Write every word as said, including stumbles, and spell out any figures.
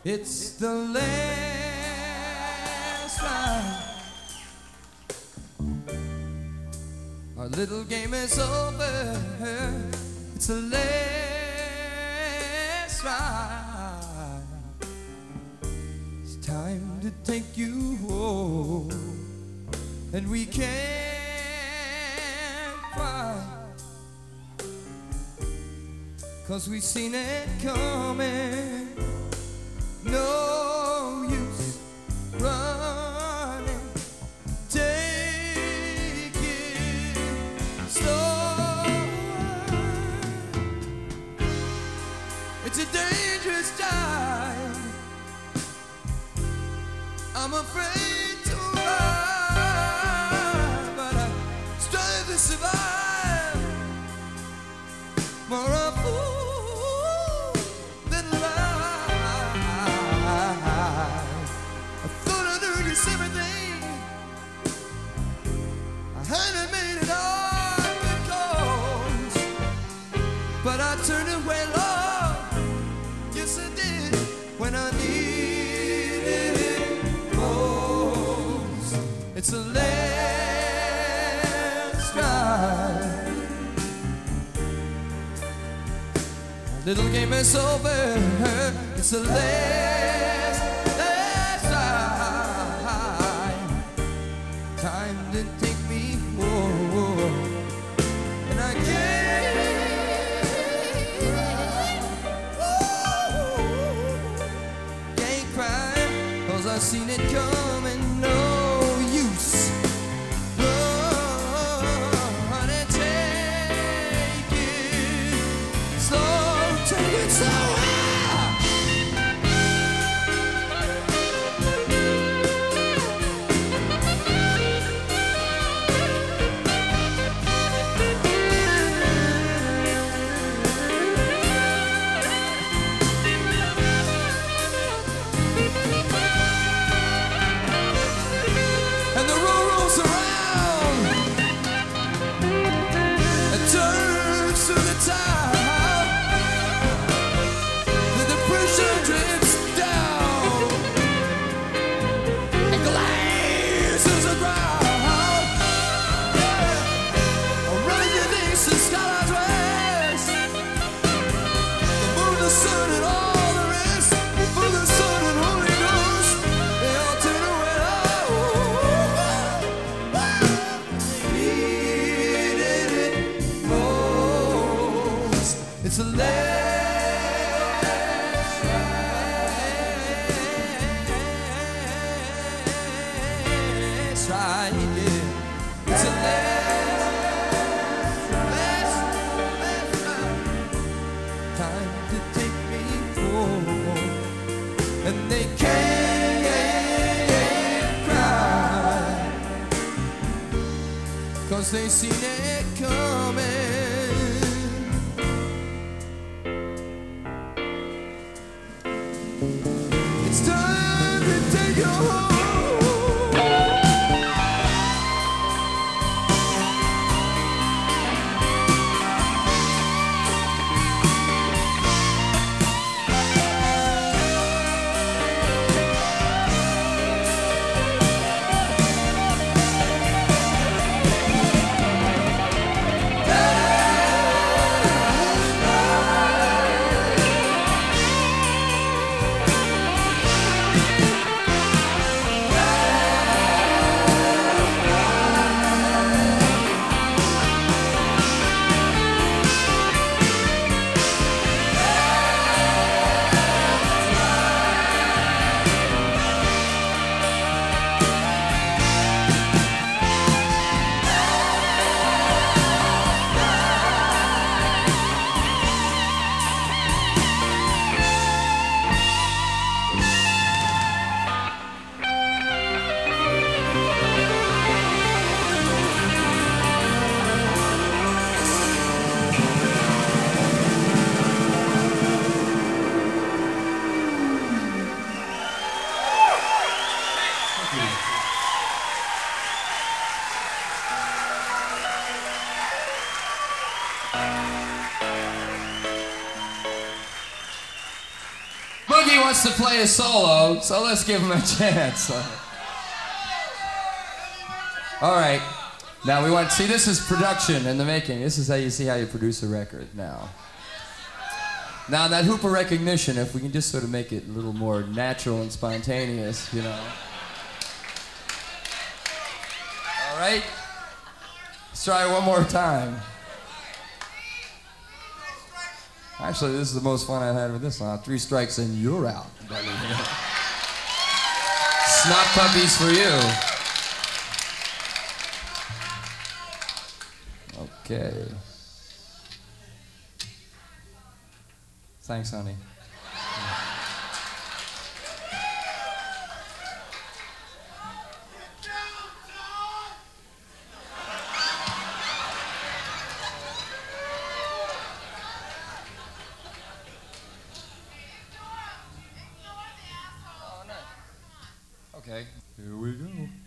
It's the last ride. Our little game is over. It's the last ride. It's time to take you home, and we can't cry, 'cause we've seen it coming. No use running. Take it slow. It's a dangerous time. I'm afraid to run, but I strive to survive. More a fool than alive. I thought I knew just everything. I hadn't made it all good calls, but I turned away, Lord. Yes, I did, when I needed it most. It's a last ride. Our little game is over. It's the last, last ride. Time to take me home, and I can't, can't cry, 'cause I've seen it coming. No use. Run and take it slow, take it slow. And the road rolls around and turns to the top. The depression drifts down and glances the ground. Yeah. Rising east and skylines west. The moon, the sun, and all the rest. For the Son and Holy Ghost, they all turn away. Oh, needed it most. It's a last ride, yeah. It's a last, last, last ride. Time to take me home, and they can't cry, 'cause they seen it coming. It's time to take you home. wants to play a solo, so let's give him a chance. All right. Now we want, see, this is production in the making. This is how you see how you produce a record now. Now that Hooper recognition, if we can just sort of make it a little more natural and spontaneous, you know. All right. Let's try it one more time. Actually, this is the most fun I've had with this song. Three strikes and you're out. Snot puppies for you. Okay. Thanks, honey. Okay, here we go.